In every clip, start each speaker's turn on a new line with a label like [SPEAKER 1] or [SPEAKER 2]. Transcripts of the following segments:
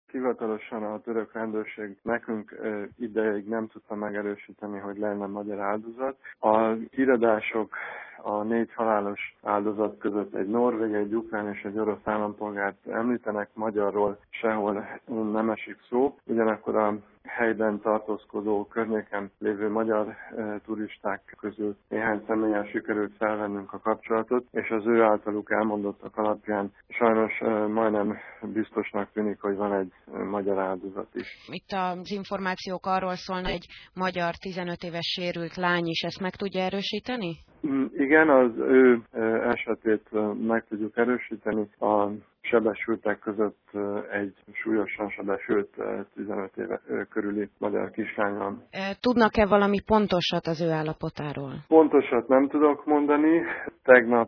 [SPEAKER 1] Hivatalosan a török rendőrség nekünk ideig nem tudta megerősíteni, hogy lenne magyar áldozat. A híradások a 4 halálos áldozat között egy norvég, egy ukrán és egy orosz állampolgárt említenek, magyarról sehol nem esik szó. Ugyanakkor a helyben tartózkodó, környéken lévő magyar turisták közül néhány személlyel sikerült felvennünk a kapcsolatot, és az ő általuk elmondottak alapján sajnos majdnem biztosnak tűnik, hogy van egy magyar áldozat is.
[SPEAKER 2] Itt az információk arról szólnak, egy magyar 15 éves sérült lány is, ezt meg tudja erősíteni?
[SPEAKER 1] Igen, az ő esetét meg tudjuk erősíteni. A sebesültek között egy súlyosan sebesült 15 éve körüli magyar kislány van.
[SPEAKER 2] Tudnak-e valami pontosat az ő állapotáról?
[SPEAKER 1] Pontosat nem tudok mondani. Tegnap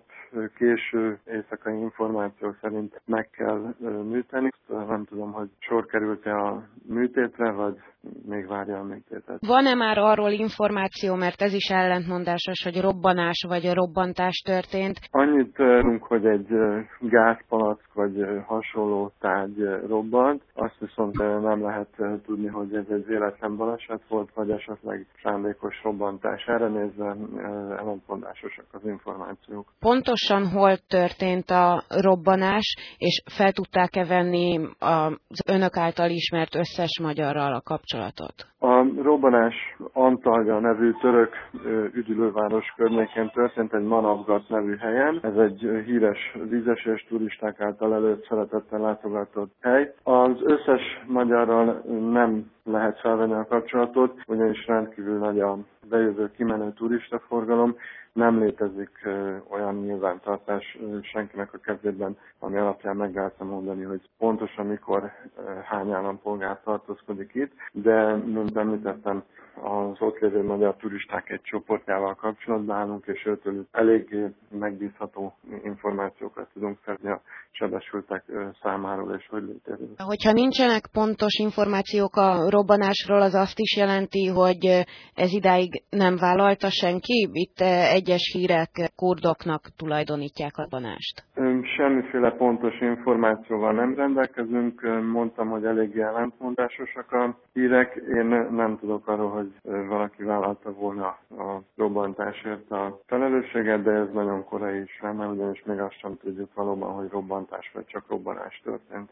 [SPEAKER 1] késő éjszakai információk szerint meg kell műteni. Nem tudom, hogy sor került-e a műtétre, vagy még várja a műtétet.
[SPEAKER 2] Van-e már arról információ, mert ez is ellentmondásos, hogy robbanás vagy robbantás történt?
[SPEAKER 1] Annyit tudunk, hogy egy gázpalack vagy hasonló tárgy robbant. Azt viszont nem lehet tudni, hogy ez egy véletlen baleset volt, vagy esetleg szándékos robbantás. Erre nézve ellentmondásosak az információk.
[SPEAKER 2] Pontosan hol történt a robbanás, és fel tudták-e venni az önök által ismert összes magyarral a kapcsolatot?
[SPEAKER 1] A robbanás Antalya nevű török üdülőváros környékén történt, egy Manavgat nevű helyen. Ez egy híres vízesés turisták által előtt szeretettel látogatott hely. Az összes magyarral nem lehet felvenni a kapcsolatot, ugyanis rendkívül nagy a bejövő-kimenő turistaforgalom. Nem létezik olyan nyilvántartás senkinek a kezében, ami alapján meg lehetne mondani, hogy pontosan mikor hány állampolgár tartózkodik itt, de mint említettem, az ott lévő magyar turisták egy csoportjával kapcsolatban állunk, és őtől eléggé megbízható információkat tudunk szedni a sebesültek számáról és hogy létező.
[SPEAKER 2] Hogyha nincsenek pontos információk a robbanásról, az azt is jelenti, hogy ez idáig nem vállalta senki? Itt egyes hírek kurdoknak tulajdonítják a robbanást.
[SPEAKER 1] Semmiféle pontos információval nem rendelkezünk. Mondtam, hogy eléggé ellentmondásosak a hírek. Én nem tudok arról, hogy valaki vállalta volna a robbantásért a felelősséget, de ez nagyon korai is lenne, ugyanis még azt sem tudjuk valóban, hogy robbantás vagy csak robbanás történt.